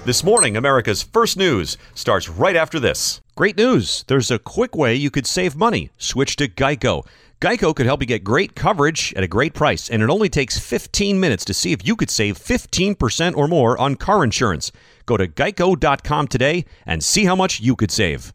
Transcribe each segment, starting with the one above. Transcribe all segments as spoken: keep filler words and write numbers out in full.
This morning, America's First News starts right after this. Great news. There's a quick way you could save money. Switch to Geico. Geico could help you get great coverage at a great price, and it only takes fifteen minutes to see if you could save fifteen percent or more on car insurance. Go to geico dot com today and see how much you could save.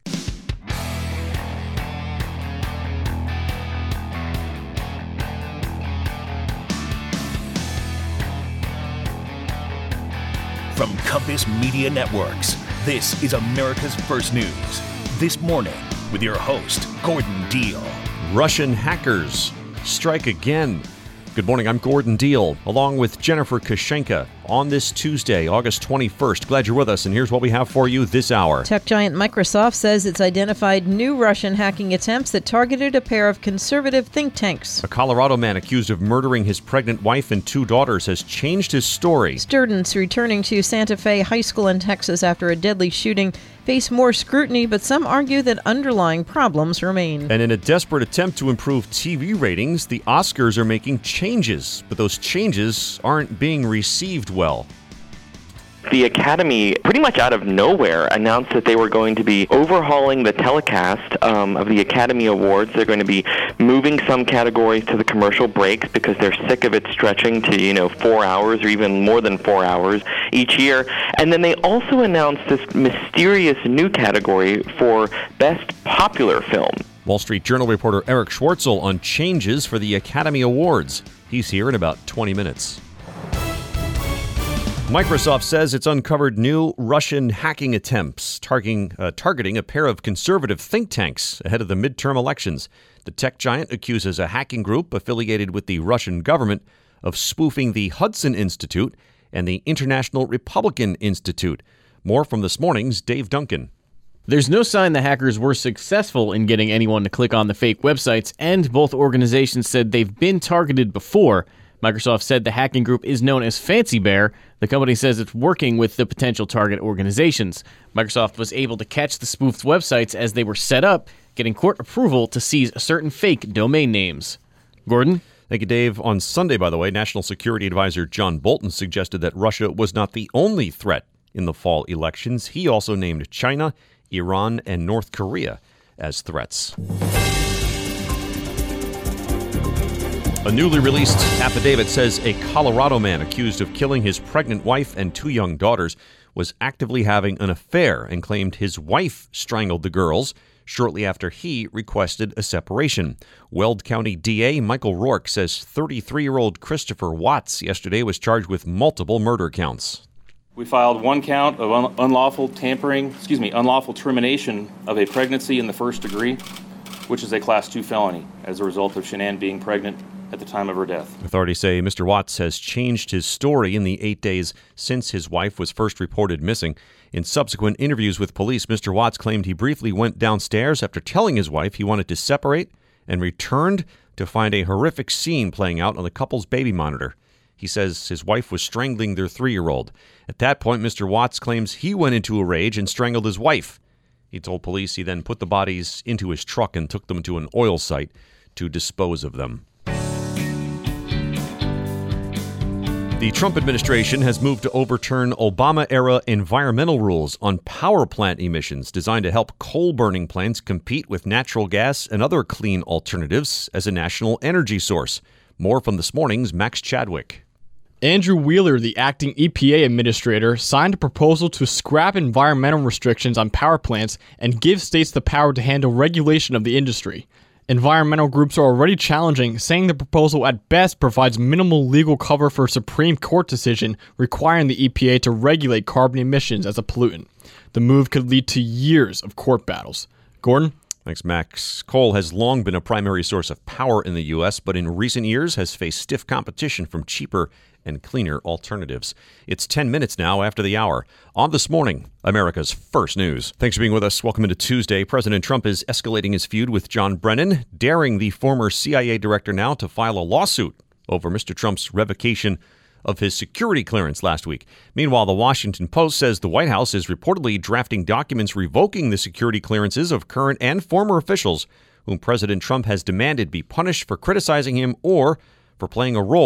From Compass Media Networks, this is America's First News. This morning, with your host, Gordon Deal. Russian hackers strike again. Good morning, I'm Gordon Deal, along with Jennifer Kushenka on this Tuesday, August twenty-first. Glad you're with us, and here's what we have for you this hour. Tech giant Microsoft says it's identified new Russian hacking attempts that targeted a pair of conservative think tanks. A Colorado man accused of murdering his pregnant wife and two daughters has changed his story. Students returning to Santa Fe High School in Texas after a deadly shooting face more scrutiny, but some argue that underlying problems remain. And in a desperate attempt to improve T V ratings, the Oscars are making changes, but those changes aren't being received well. The Academy, pretty much out of nowhere, announced that they were going to be overhauling the telecast um, of the Academy Awards. They're going to be moving some categories to the commercial breaks because they're sick of it stretching to, you know, four hours or even more than four hours each year. And then they also announced this mysterious new category for Best Popular Film. Wall Street Journal reporter Eric Schwartzel on changes for the Academy Awards. He's here in about twenty minutes. Microsoft says it's uncovered new Russian hacking attempts targeting, uh, targeting a pair of conservative think tanks ahead of the midterm elections. The tech giant accuses a hacking group affiliated with the Russian government of spoofing the Hudson Institute and the International Republican Institute. More from this morning's Dave Duncan. There's no sign the hackers were successful in getting anyone to click on the fake websites, and both organizations said they've been targeted before. Microsoft said the hacking group is known as Fancy Bear. The company says it's working with the potential target organizations. Microsoft was able to catch the spoofed websites as they were set up, getting court approval to seize certain fake domain names. Gordon? Thank you, Dave. On Sunday, by the way, National Security Advisor John Bolton suggested that Russia was not the only threat in the fall elections. He also named China, Iran, and North Korea as threats. A newly released affidavit says a Colorado man accused of killing his pregnant wife and two young daughters was actively having an affair and claimed his wife strangled the girls shortly after he requested a separation. Weld County D A Michael Rourke says thirty-three-year-old Christopher Watts yesterday was charged with multiple murder counts. We filed one count of un- unlawful tampering, excuse me, unlawful termination of a pregnancy in the first degree, which is a class two felony as a result of Shanann being pregnant at the time of her death. Authorities say Mister Watts has changed his story in the eight days since his wife was first reported missing. In subsequent interviews with police, Mister Watts claimed he briefly went downstairs after telling his wife he wanted to separate and returned to find a horrific scene playing out on the couple's baby monitor. He says his wife was strangling their three-year-old. At that point, Mister Watts claims he went into a rage and strangled his wife. He told police he then put the bodies into his truck and took them to an oil site to dispose of them. The Trump administration has moved to overturn Obama-era environmental rules on power plant emissions designed to help coal-burning plants compete with natural gas and other clean alternatives as a national energy source. More from this morning's Max Chadwick. Andrew Wheeler, the acting E P A administrator, signed a proposal to scrap environmental restrictions on power plants and give states the power to handle regulation of the industry. Environmental groups are already challenging, saying the proposal at best provides minimal legal cover for a Supreme Court decision requiring the E P A to regulate carbon emissions as a pollutant. The move could lead to years of court battles. Gordon? Thanks, Max. Coal has long been a primary source of power in the U S, but in recent years has faced stiff competition from cheaper and cleaner alternatives. It's ten minutes now after the hour. On This Morning, America's First News. Thanks for being with us. Welcome into Tuesday. President Trump is escalating his feud with John Brennan, daring the former C I A director now to file a lawsuit over Mister Trump's revocation of his security clearance last week. Meanwhile, the Washington Post says the White House is reportedly drafting documents revoking the security clearances of current and former officials whom President Trump has demanded be punished for criticizing him or for playing a role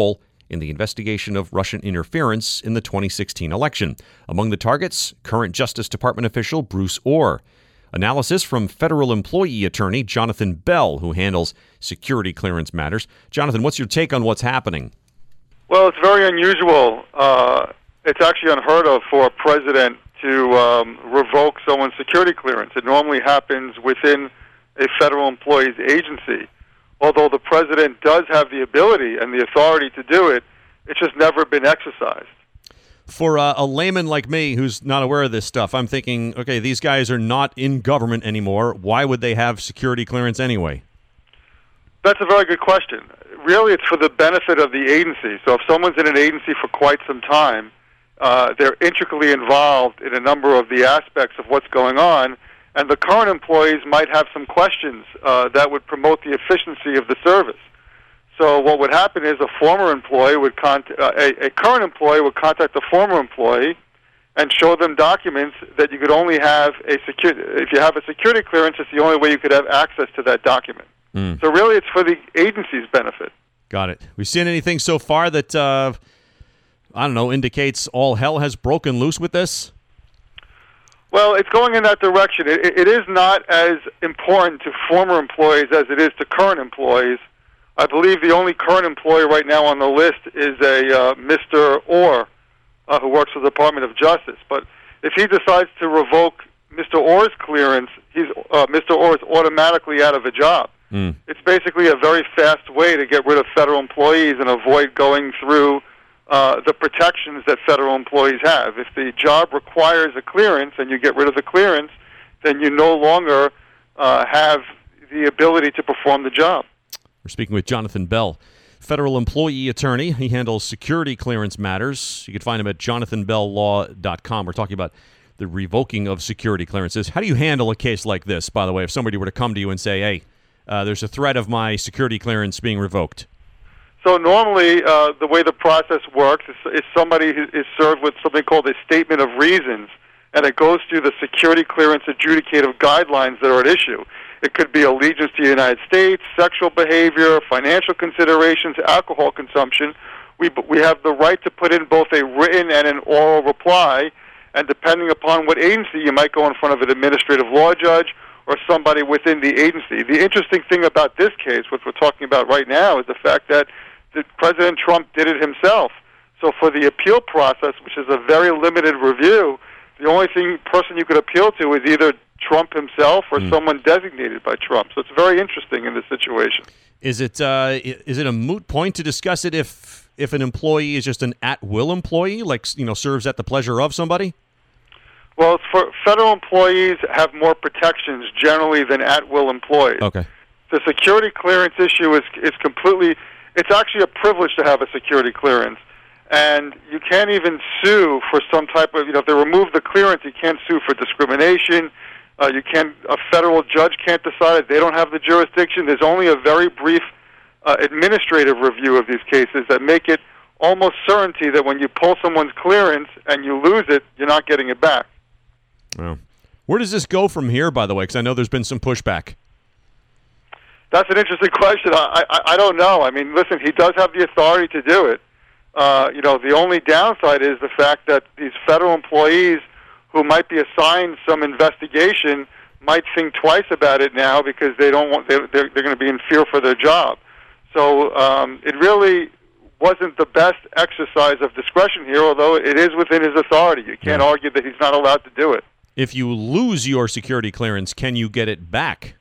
in the investigation of Russian interference in the twenty sixteen election. Among the targets, current Justice Department official Bruce Ohr. Analysis from federal employee attorney Jonathan Bell, who handles security clearance matters. Jonathan, what's your take on what's happening? Well, it's very unusual. Uh, it's actually unheard of for a president to um, revoke someone's security clearance. It normally happens within a federal employee's agency. Although the president does have the ability and the authority to do it, it's just never been exercised. For uh, a layman like me who's not aware of this stuff, I'm thinking, okay, these guys are not in government anymore. Why would they have security clearance anyway? That's a very good question. Really, it's for the benefit of the agency. So if someone's in an agency for quite some time, uh, they're intricately involved in a number of the aspects of what's going on, and the current employees might have some questions uh, that would promote the efficiency of the service. So what would happen is a former employee would contact, uh, a, a current employee would contact a former employee and show them documents that you could only have a security, if you have a security clearance, it's the only way you could have access to that document. Mm. So really it's for the agency's benefit. Got it. We seen anything so far that, uh, I don't know, indicates all hell has broken loose with this? Well, it's going in that direction. It, it is not as important to former employees as it is to current employees. I believe the only current employee right now on the list is a uh, Mister Ohr, uh, who works for the Department of Justice. But if he decides to revoke Mister Ohr's clearance, he's, uh, Mister Ohr is automatically out of a job. Mm. It's basically a very fast way to get rid of federal employees and avoid going through uh, the protections that federal employees have. If the job requires a clearance and you get rid of the clearance, then you no longer uh, have the ability to perform the job. We're speaking with Jonathan Bell, federal employee attorney. He handles security clearance matters. You can find him at jonathan bell law dot com. We're talking about the revoking of security clearances. How do you handle a case like this, by the way, if somebody were to come to you and say, hey, uh, there's a threat of my security clearance being revoked? So normally uh, the way the process works is, is somebody is served with something called a statement of reasons, and it goes through the security clearance adjudicative guidelines that are at issue. It could be allegiance to the United States, sexual behavior, financial considerations, alcohol consumption. We we have the right to put in both a written and an oral reply, and depending upon what agency, you might go in front of an administrative law judge or somebody within the agency. The interesting thing about this case, what we're talking about right now, is the fact that the President Trump did it himself. So for the appeal process, which is a very limited review, the only thing person you could appeal to is either Trump himself or mm. someone designated by Trump. So it's very interesting in this situation. Is it uh, is it a moot point to discuss it if if an employee is just an at-will employee, like, you know, serves at the pleasure of somebody? Well, for federal employees have more protections generally than at-will employees. Okay. The security clearance issue is is completely, it's actually a privilege to have a security clearance. And you can't even sue for some type of, you know, if they remove the clearance, you can't sue for discrimination. Uh, you can't, a federal judge can't decide it. They don't have the jurisdiction. There's only a very brief uh, administrative review of these cases that make it almost certainty that when you pull someone's clearance and you lose it, you're not getting it back. Well, where does this go from here, by the way? Because I know there's been some pushback. That's an interesting question. I, I, I don't know. I mean, listen, he does have the authority to do it. Uh, you know, the only downside is the fact that these federal employees who might be assigned some investigation might think twice about it now because they don't want, they're, they're, they're going to be in fear for their job. So um, it really wasn't the best exercise of discretion here, although it is within his authority. You can't yeah. argue that he's not allowed to do it. If you lose your security clearance, can you get it back?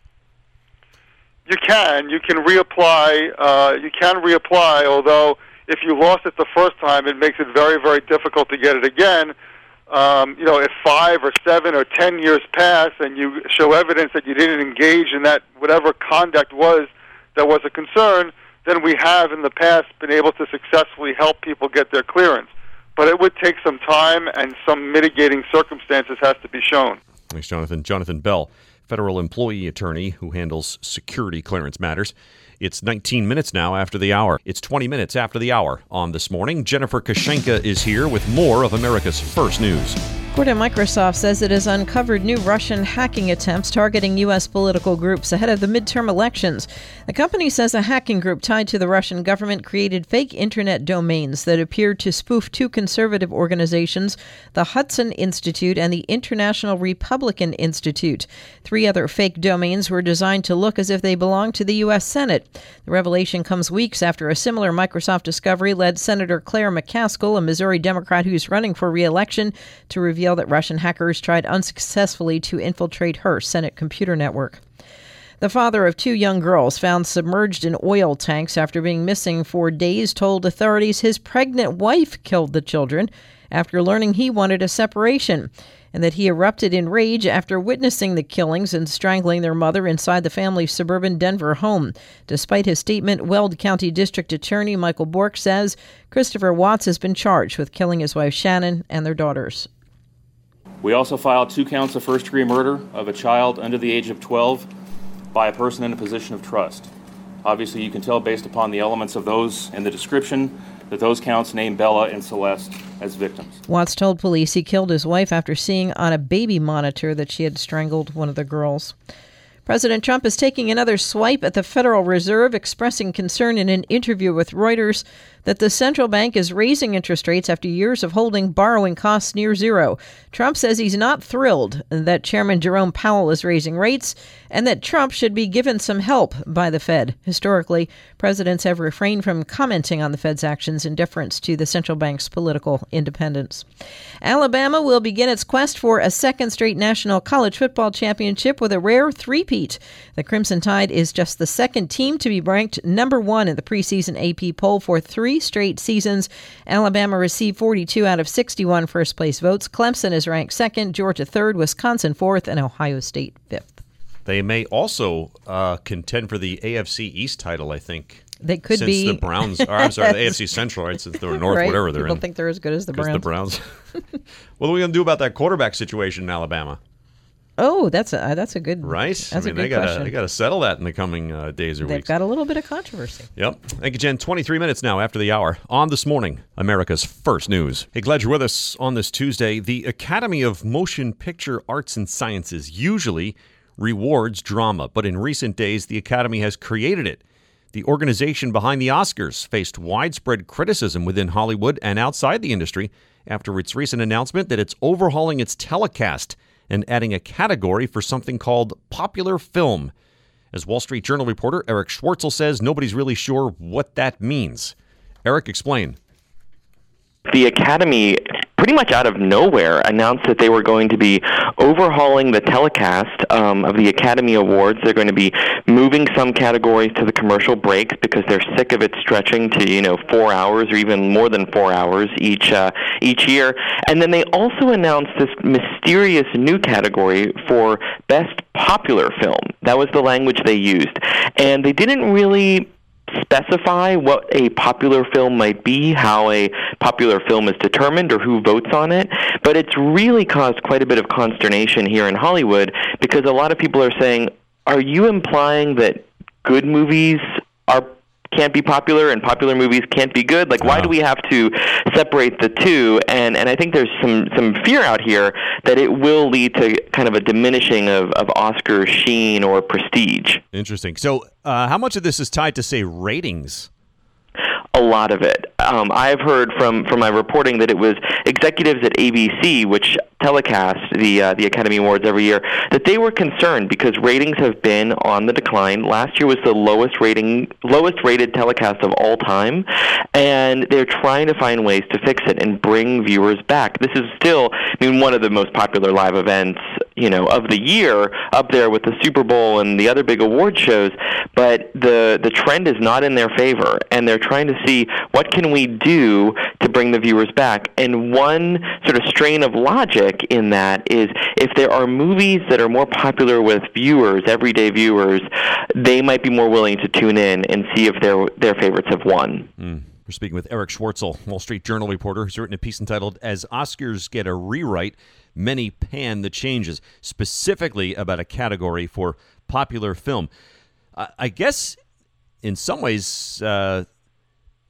You can. You can reapply. Uh, you can reapply, although if you lost it the first time, it makes it very, very difficult to get it again. Um, you know, if five or seven or ten years pass and you show evidence that you didn't engage in that whatever conduct was that was a concern, then we have in the past been able to successfully help people get their clearance. But it would take some time and some mitigating circumstances has to be shown. Thanks, Jonathan. Jonathan Bell, federal employee attorney who handles security clearance matters. It's nineteen minutes now after the hour. It's twenty minutes after the hour on This Morning. Jennifer Kashenka is here with more of America's First News. Court at Microsoft says it has uncovered new Russian hacking attempts targeting U S political groups ahead of the midterm elections. The company says a hacking group tied to the Russian government created fake internet domains that appeared to spoof two conservative organizations, the Hudson Institute and the International Republican Institute. Three other fake domains were designed to look as if they belonged to the U S Senate. The revelation comes weeks after a similar Microsoft discovery led Senator Claire McCaskill, a Missouri Democrat who's running for re-election, to reveal that Russian hackers tried unsuccessfully to infiltrate her Senate computer network. The father of two young girls found submerged in oil tanks after being missing for days told authorities his pregnant wife killed the children after learning he wanted a separation, and that he erupted in rage after witnessing the killings and strangling their mother inside the family's suburban Denver home. Despite his statement, Weld County District Attorney Michael Bork says Christopher Watts has been charged with killing his wife Shannon and their daughters. We also filed two counts of first-degree murder of a child under the age of twelve by a person in a position of trust. Obviously, you can tell based upon the elements of those and the description that those counts name Bella and Celeste as victims. Watts told police he killed his wife after seeing on a baby monitor that she had strangled one of the girls. President Trump is taking another swipe at the Federal Reserve, expressing concern in an interview with Reuters that the central bank is raising interest rates after years of holding borrowing costs near zero. Trump says he's not thrilled that Chairman Jerome Powell is raising rates and that Trump should be given some help by the Fed. Historically, presidents have refrained from commenting on the Fed's actions in deference to the central bank's political independence. Alabama will begin its quest for a second straight national college football championship with a rare three-peat. The Crimson Tide is just the second team to be ranked number one in the preseason A P poll for three straight seasons. Alabama received forty-two out of sixty-one first-place votes. Clemson is ranked second, Georgia third, Wisconsin fourth, and Ohio State fifth. They may also uh, contend for the A F C East title, I think. They could since be. the Browns, or I'm sorry, the A F C Central, right? Since they're north, right? whatever they're People in. People think they're as good as the Browns. the Browns. What are we going to do about that quarterback situation in Alabama? Oh, that's a that's a good right. That's I mean, a good they gotta question. they gotta settle that in the coming uh, days or They've weeks. got a little bit of controversy. Yep. Thank you, Jen. twenty-three minutes now after the hour on This Morning, America's First News. Hey, glad you're with us on this Tuesday. The Academy of Motion Picture Arts and Sciences usually rewards drama, but in recent days, the Academy has created it. The organization behind the Oscars faced widespread criticism within Hollywood and outside the industry after its recent announcement that it's overhauling its telecast and adding a category for something called popular film. As Wall Street Journal reporter Eric Schwartzel says, nobody's really sure what that means. Eric, explain. The Academy, pretty much out of nowhere, announced that they were going to be overhauling the telecast um, of the Academy Awards. They're going to be moving some categories to the commercial breaks because they're sick of it stretching to, you know, four hours or even more than four hours each uh, each year. And then they also announced this mysterious new category for Best Popular Film. That was the language they used. And they didn't really specify what a popular film might be, how a popular film is determined, or who votes on it. But it's really caused quite a bit of consternation here in Hollywood because a lot of people are saying, are you implying that good movies are can't be popular and popular movies can't be good? Like, why do we have to separate the two? And and I think there's some, some fear out here that it will lead to kind of a diminishing of, of Oscar sheen or prestige. Interesting. So uh, how much of this is tied to, say, ratings? A lot of it. Um, I've heard from, from my reporting that it was executives at A B C, which telecast the uh, the Academy Awards every year, that they were concerned because ratings have been on the decline. Last year was the lowest rating, lowest rated telecast of all time, and they're trying to find ways to fix it and bring viewers back. This is still, I mean, one of the most popular live events, you know, of the year, up there with the Super Bowl and the other big award shows. But the the trend is not in their favor, and they're trying to see what can we do to bring the viewers back. And one sort of strain of logic in that is if there are movies that are more popular with viewers, everyday viewers, they might be more willing to tune in and see if their their favorites have won. Mm. We're speaking with Eric Schwartzel, Wall Street Journal reporter, who's written a piece entitled, "As Oscars Get a Rewrite, Many Pan the Changes," specifically about a category for popular film. I, I guess in some ways, uh,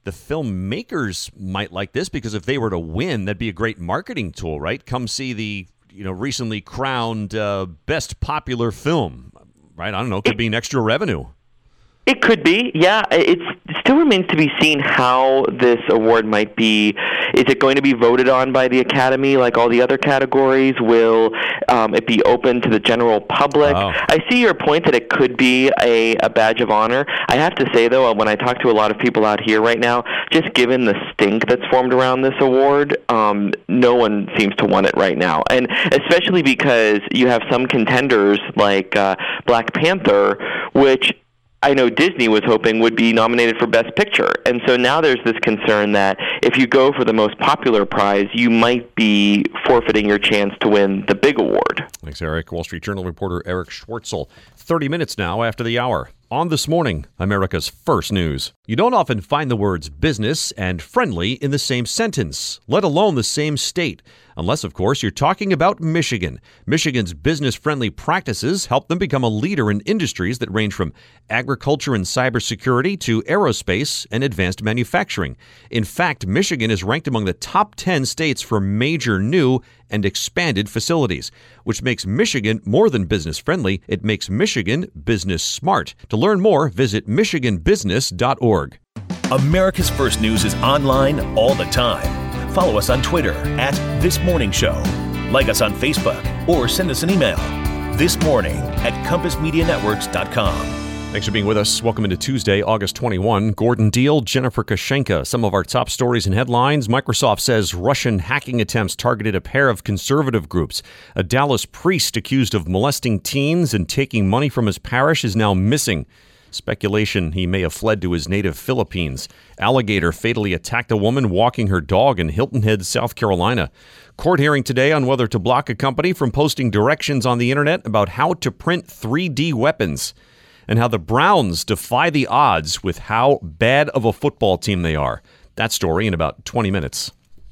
the filmmakers might like this because if they were to win, that'd be a great marketing tool, right? Come see the you know recently crowned uh, best popular film, right? I don't know. Could be an extra revenue. It could be, yeah. It's, it still remains to be seen how this award might be. Is it going to be voted on by the Academy like all the other categories? Will um, it be open to the general public? Oh. I see your point that it could be a, a badge of honor. I have to say, though, when I talk to a lot of people out here right now, just given the stink that's formed around this award, um, no one seems to want it right now. And especially because you have some contenders like uh, Black Panther, which I know Disney was hoping would be nominated for Best Picture. And so now there's this concern that if you go for the most popular prize, you might be forfeiting your chance to win the big award. Thanks, Eric. Wall Street Journal reporter Eric Schwartzel. thirty minutes now after the hour. On This Morning, America's First News. You don't often find the words business and friendly in the same sentence, let alone the same state. Unless, of course, you're talking about Michigan. Michigan's business-friendly practices help them become a leader in industries that range from agriculture and cybersecurity to aerospace and advanced manufacturing. In fact, Michigan is ranked among the top ten states for major new and expanded facilities, which makes Michigan more than business-friendly. It makes Michigan business-smart. To learn more, visit michigan business dot org. America's First News is online all the time. Follow us on Twitter at This Morning Show. Like us on Facebook or send us an email. This Morning at compass media networks dot com. Thanks for being with us. Welcome into Tuesday, August twenty-first. Gordon Deal, Jennifer Kashenka. Some of our top stories and headlines. Microsoft says Russian hacking attempts targeted a pair of conservative groups. A Dallas priest accused of molesting teens and taking money from his parish is now missing. Speculation he may have fled to his native Philippines. Alligator fatally attacked a woman walking her dog in Hilton Head, South Carolina. Court hearing today on whether to block a company from posting directions on the internet about how to print three D weapons. And how the Browns defy the odds with how bad of a football team they are. That story in about twenty minutes.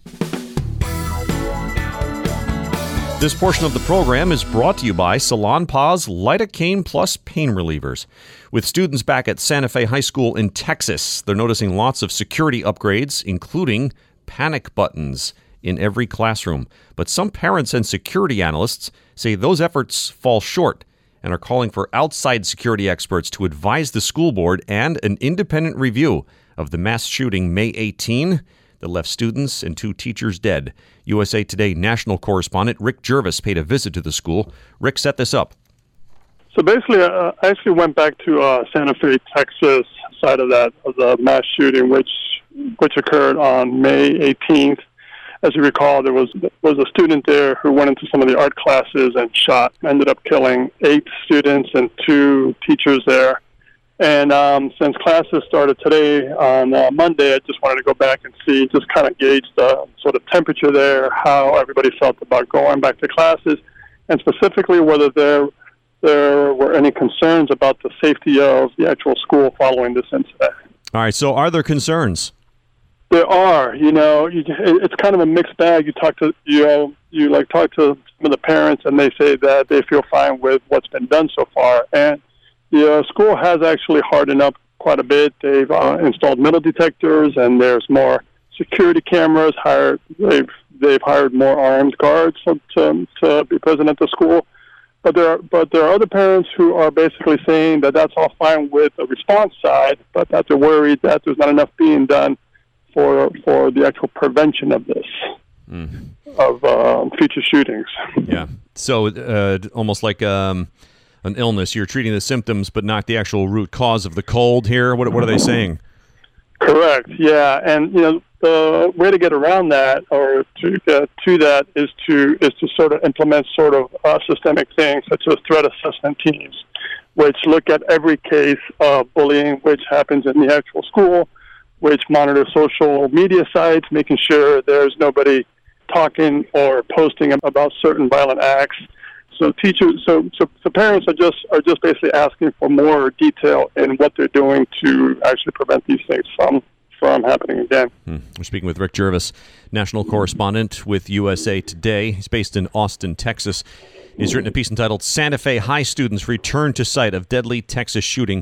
This portion of the program is brought to you by Salonpas Lidocaine Plus Pain Relievers. With students back at Santa Fe High School in Texas, they're noticing lots of security upgrades, including panic buttons in every classroom. But some parents and security analysts say those efforts fall short and are calling for outside security experts to advise the school board and an independent review of the mass shooting May eighteenth that left students and two teachers dead. U S A Today national correspondent Rick Jervis paid a visit to the school. Rick set this up. So basically, uh, I actually went back to uh, Santa Fe, Texas, side of that of the mass shooting, which which occurred on May eighteenth. As you recall, there was was a student there who went into some of the art classes and shot, ended up killing eight students and two teachers there. And um, since classes started today on uh, Monday, I just wanted to go back and see, just kind of gauge the sort of temperature there, how everybody felt about going back to classes, and specifically whether there there were any concerns about the safety of the actual school following this incident. All right, so are there concerns? There are. You know, you, it's kind of a mixed bag. You talk to, you know, you like talk to some of the parents, and they say that they feel fine with what's been done so far. And the uh, school has actually hardened up quite a bit. They've uh, installed metal detectors, and there's more security cameras. Hired, they've they've hired more armed guards to, to, to be present at the school. But there are but there are other parents who are basically saying that that's all fine with the response side, but that they're worried that there's not enough being done for for the actual prevention of this, mm. of uh, future shootings. Yeah. So uh, almost like um, an illness. You're treating the symptoms, but not the actual root cause of the cold here. What what are they saying? Correct. Yeah, and you know the way to get around that, or to get to that, is to is to sort of implement sort of uh, systemic things such as threat assessment teams, which look at every case of bullying which happens in the actual school, which monitor social media sites, making sure there's nobody talking or posting about certain violent acts. So teachers, so, so so parents are just are just basically asking for more detail in what they're doing to actually prevent these things from from happening again. Hmm. We're speaking with Rick Jervis, national correspondent with U S A Today. He's based in Austin, Texas. He's written a piece entitled "Santa Fe High Students Return to Site of Deadly Texas Shooting.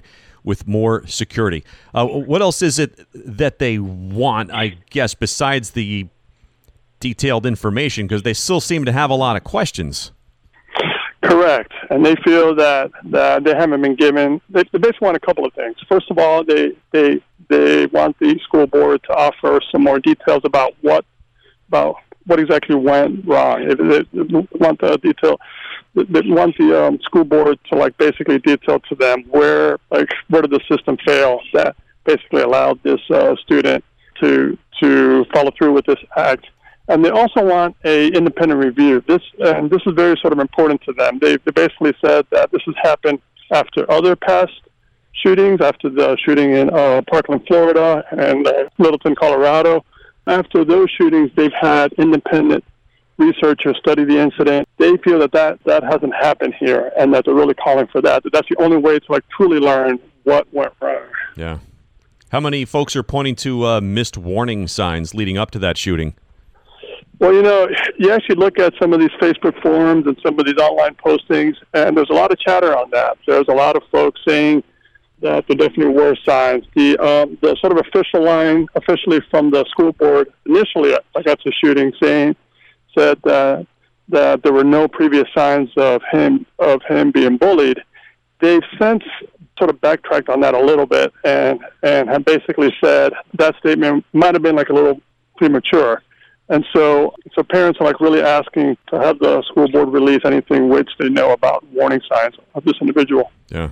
with more security. Uh, what else is it that they want, I guess, besides the detailed information? Because they still seem to have a lot of questions. Correct. And they feel that, that they haven't been given, they, they basically want a couple of things. First of all, they, they, they want the school board to offer some more details about what, about what exactly went wrong. They, they, they want the detail, they want the um, school board to like basically detail to them where, like, where did the system fail that basically allowed this uh, student to, to follow through with this act. And they also want a independent review. This and this is very sort of important to them. They, they basically said that this has happened after other past shootings, after the shooting in uh, Parkland, Florida, and uh, Littleton, Colorado. After those shootings, they've had independent researchers study the incident. They feel that, that that hasn't happened here, and that they're really calling for that. That that's the only way to like truly learn what went wrong. Yeah. How many folks are pointing to uh, missed warning signs leading up to that shooting? Well, you know, you actually look at some of these Facebook forums and some of these online postings, and there's a lot of chatter on that. There's a lot of folks saying that there definitely were signs. The um, the sort of official line, officially from the school board, initially, I got the shooting, saying said that that there were no previous signs of him of him being bullied. They've since sort of backtracked on that a little bit, and and have basically said that statement might have been like a little premature. And so, so parents are like really asking to have the school board release anything which they know about warning signs of this individual. Yeah.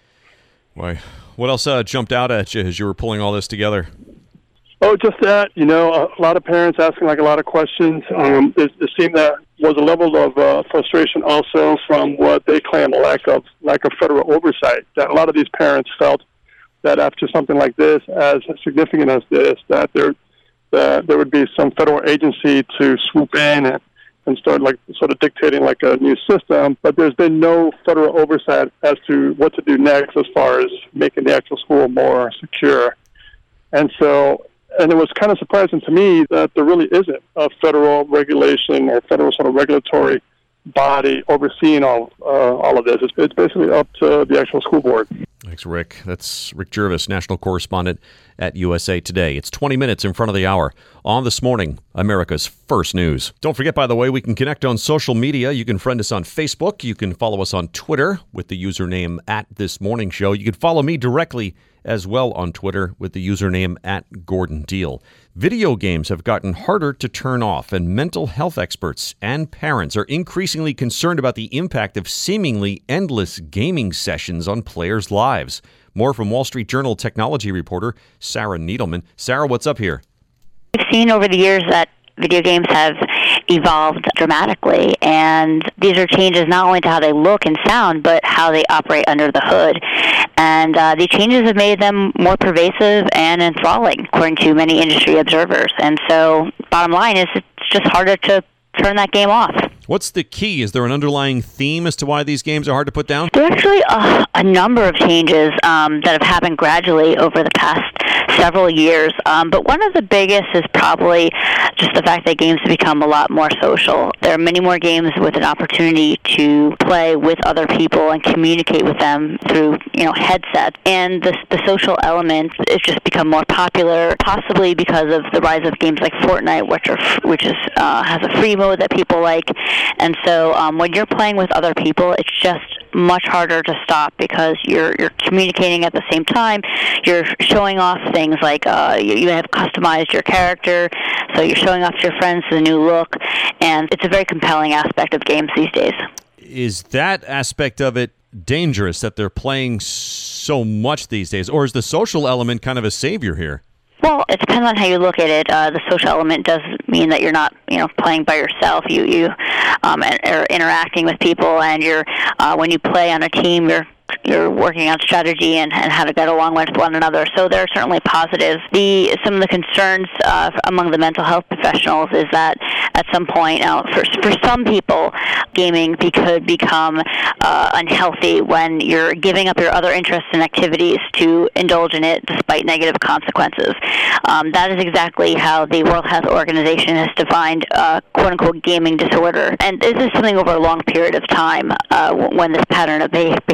Why? What else uh, jumped out at you as you were pulling all this together? Oh, just that. You know, a lot of parents asking like a lot of questions. Um, it, it seemed that was a level of uh, frustration also from what they claim a lack of lack of federal oversight. That a lot of these parents felt that after something like this, as significant as this, that they're that there would be some federal agency to swoop in and, and start like sort of dictating like a new system, but there's been no federal oversight as to what to do next as far as making the actual school more secure. And so, and it was kind of surprising to me that there really isn't a federal regulation or federal sort of regulatory body overseeing all uh, all of this. It's, it's basically up to the actual school board. Thanks, Rick. That's Rick Jervis, national correspondent at U S A Today. It's twenty minutes in front of the hour on This Morning, America's First News. Don't forget, by the way, we can connect on social media. You can friend us on Facebook. You can follow us on Twitter with the username at This Morning Show. You can follow me directly as well on Twitter with the username at Gordon Deal. Video games have gotten harder to turn off, and mental health experts and parents are increasingly concerned about the impact of seemingly endless gaming sessions on players' lives. More from Wall Street Journal technology reporter Sarah Needleman. Sarah, what's up here? We've seen over the years that video games have evolved dramatically, and these are changes not only to how they look and sound, but how they operate under the hood. And uh, the changes have made them more pervasive and enthralling, according to many industry observers. And so, bottom line is, it's just harder to turn that game off. What's the key? Is there an underlying theme as to why these games are hard to put down? There are actually a, a number of changes um, that have happened gradually over the past several years. Um, but one of the biggest is probably just the fact that games have become a lot more social. There are many more games with an opportunity to play with other people and communicate with them through, you know, headsets. And the, the social element has just become more popular, possibly because of the rise of games like Fortnite, which are which is uh, has a free mode that people like. And so um, when you're playing with other people, it's just much harder to stop because you're you're communicating at the same time. You're showing off things like uh, you, you have customized your character, so you're showing off to your friends the new look, and it's a very compelling aspect of games these days. Is that aspect of it dangerous that they're playing so much these days, or is the social element kind of a savior here? Well, it depends on how you look at it. Uh, the social element does mean that you're not, you know, playing by yourself. You you um, are interacting with people, and you're uh, when you play on a team, you're you're working on strategy and, and how to get along with one another. So there are certainly positives. The some of the concerns uh, among the mental health professionals is that at some point, uh, for for some people, gaming be, could become uh, unhealthy when you're giving up your other interests and activities to indulge in it, despite negative consequences. Um, that is exactly how the World Health Organization has defined uh, "quote-unquote" gaming disorder, and this is something over a long period of time uh, when this pattern of behavior occurs.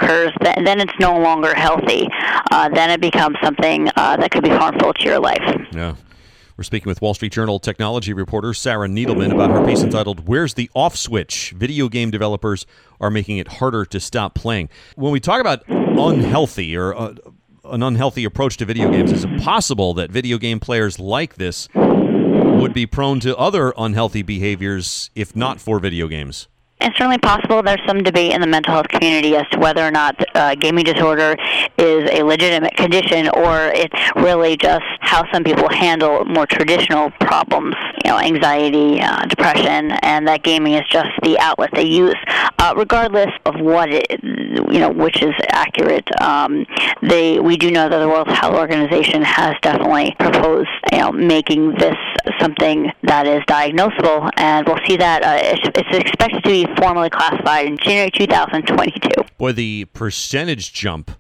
occurs, then, then it's no longer healthy. Uh, then it becomes something uh, that could be harmful to your life. Yeah. We're speaking with Wall Street Journal technology reporter Sarah Needleman about her piece entitled, "Where's the Off Switch? Video game developers are making it harder to stop playing." When we talk about unhealthy or uh, an unhealthy approach to video games, is it possible that video game players like this would be prone to other unhealthy behaviors if not for video games? It's certainly possible. There's some debate in the mental health community as to whether or not uh, gaming disorder is a legitimate condition or it's really just how some people handle more traditional problems, you know, anxiety, uh, depression, and that gaming is just the outlet they use. Uh, regardless of what it, you know, which is accurate, um, they we do know that the World Health Organization has definitely proposed, you know, making this something that is diagnosable, and we'll see that uh, it's, it's expected to be formally classified in January two thousand twenty-two. Boy, the percentage jump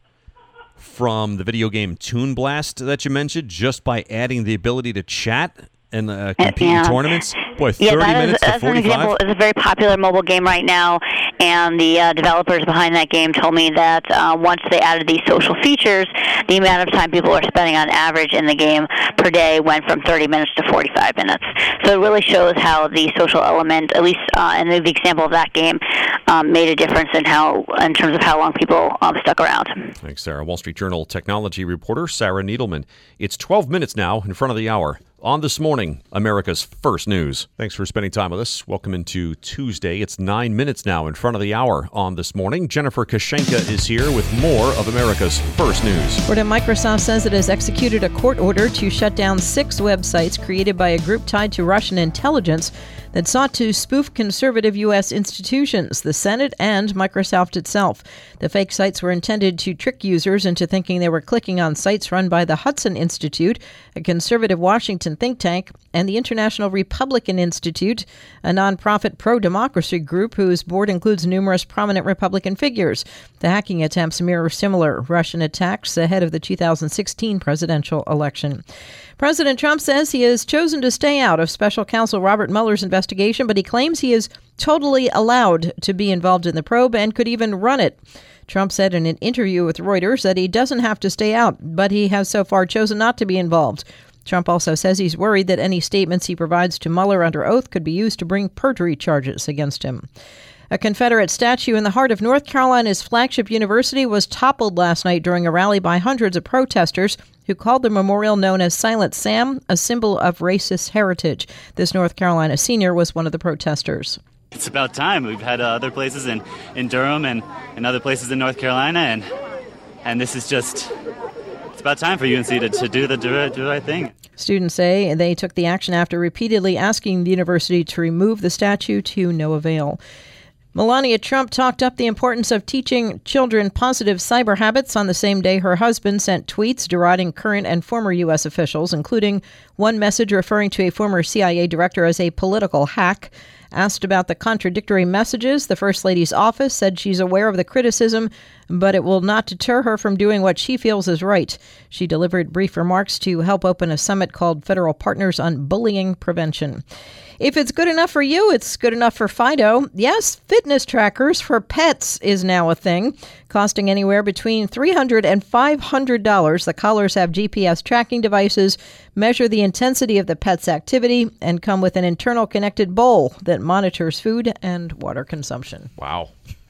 from the video game Toon Blast that you mentioned, just by adding the ability to chat and uh, compete yeah. in tournaments. Boy, thirty yeah, that minutes is, to as forty-five. An example, it's a very popular mobile game right now, and the uh, developers behind that game told me that uh, once they added these social features, the amount of time people are spending on average in the game per day went from thirty minutes to forty-five minutes. So it really shows how the social element, at least uh, in the example of that game, um, made a difference in how, in terms of how long people um, stuck around. Thanks, Sarah. Wall Street Journal technology reporter Sarah Needleman. It's twelve minutes now in front of the hour. On This Morning, America's First News. Thanks for spending time with us. Welcome into Tuesday. It's nine minutes now in front of the hour on This Morning. Jennifer Kashenka is here with more of America's First News. Word Microsoft says it has executed a court order to shut down six websites created by a group tied to Russian intelligence that sought to spoof conservative U S institutions, the Senate and Microsoft itself. The fake sites were intended to trick users into thinking they were clicking on sites run by the Hudson Institute, a conservative Washington think tank, and the International Republican Institute, a nonprofit pro-democracy group whose board includes numerous prominent Republican figures. The hacking attempts mirror similar Russian attacks ahead of the two thousand sixteen presidential election. President Trump says he has chosen to stay out of Special Counsel Robert Mueller's investigation, but he claims he is totally allowed to be involved in the probe and could even run it. Trump said in an interview with Reuters that he doesn't have to stay out, but he has so far chosen not to be involved. Trump also says he's worried that any statements he provides to Mueller under oath could be used to bring perjury charges against him. A Confederate statue in the heart of North Carolina's flagship university was toppled last night during a rally by hundreds of protesters who called the memorial known as Silent Sam, a symbol of racist heritage. This North Carolina senior was one of the protesters. It's about time. We've had uh, other places in, in Durham and, and other places in North Carolina, and and this is just, it's about time for U N C to, to do the do, do the right thing. Students say they took the action after repeatedly asking the university to remove the statue to no avail. Melania Trump talked up the importance of teaching children positive cyber habits on the same day her husband sent tweets deriding current and former U S officials, including one message referring to a former C I A director as a political hack. Asked about the contradictory messages, the First Lady's office said she's aware of the criticism, but it will not deter her from doing what she feels is right. She delivered brief remarks to help open a summit called Federal Partners on Bullying Prevention. If it's good enough for you, it's good enough for Fido. Yes, fitness trackers for pets is now a thing, costing anywhere between three hundred dollars and five hundred dollars. The collars have G P S tracking devices, measure the intensity of the pet's activity, and come with an internal connected bowl that monitors food and water consumption. Wow.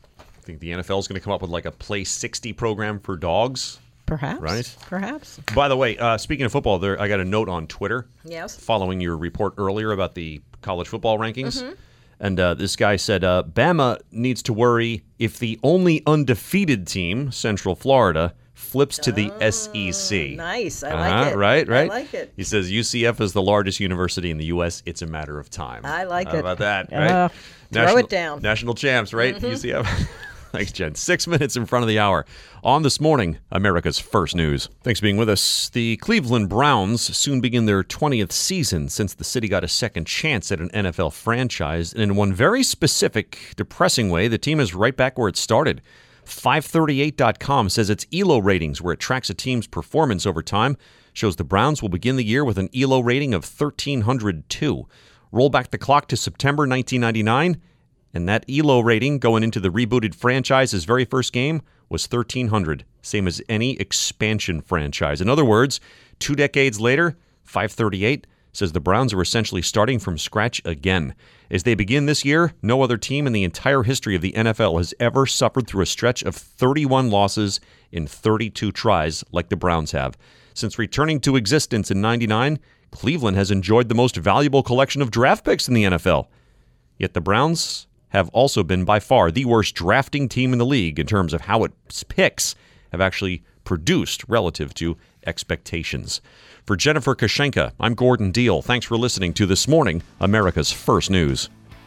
I think the N F L is going to come up with like a Play sixty program for dogs. Perhaps. Right? Perhaps. By the way, uh, speaking of football, there I got a note on Twitter. Yes. Following your report earlier about the college football rankings. Mm-hmm. And uh, this guy said, uh, Bama needs to worry if the only undefeated team, Central Florida, flips to the oh, S E C. Nice. I uh-huh, like it. Right, right. I like it. He says U C F is the largest university in the U S. It's a matter of time. I like How it. about that? Uh, Right? throw National, it down. National champs, right? Mm-hmm. U C F. Thanks, Jen. Six minutes in front of the hour. On This Morning, America's First News. Thanks for being with us. The Cleveland Browns soon begin their twentieth season since the city got a second chance at an N F L franchise. And in one very specific, depressing way, the team is right back where it started. five thirty-eight dot com says its E L O ratings, where it tracks a team's performance over time, shows the Browns will begin the year with an E L O rating of one thousand three hundred two. Roll back the clock to September nineteen ninety-nine. And that E L O rating going into the rebooted franchise's very first game was thirteen hundred, same as any expansion franchise. In other words, two decades later, five thirty-eight says the Browns are essentially starting from scratch again. As they begin this year, no other team in the entire history of the N F L has ever suffered through a stretch of thirty-one losses in thirty-two tries like the Browns have. Since returning to existence in ninety-nine, Cleveland has enjoyed the most valuable collection of draft picks in the N F L. Yet the Browns have also been by far the worst drafting team in the league in terms of how its picks have actually produced relative to expectations. For Jennifer Kashenka, I'm Gordon Deal. Thanks for listening to This Morning, America's First News.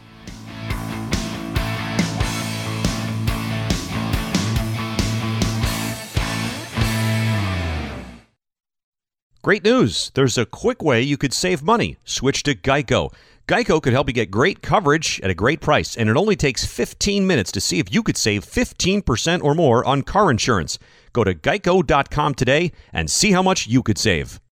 Great news. There's a quick way you could save money. Switch to Geico. Geico could help you get great coverage at a great price, and it only takes fifteen minutes to see if you could save fifteen percent or more on car insurance. Go to geico dot com today and see how much you could save.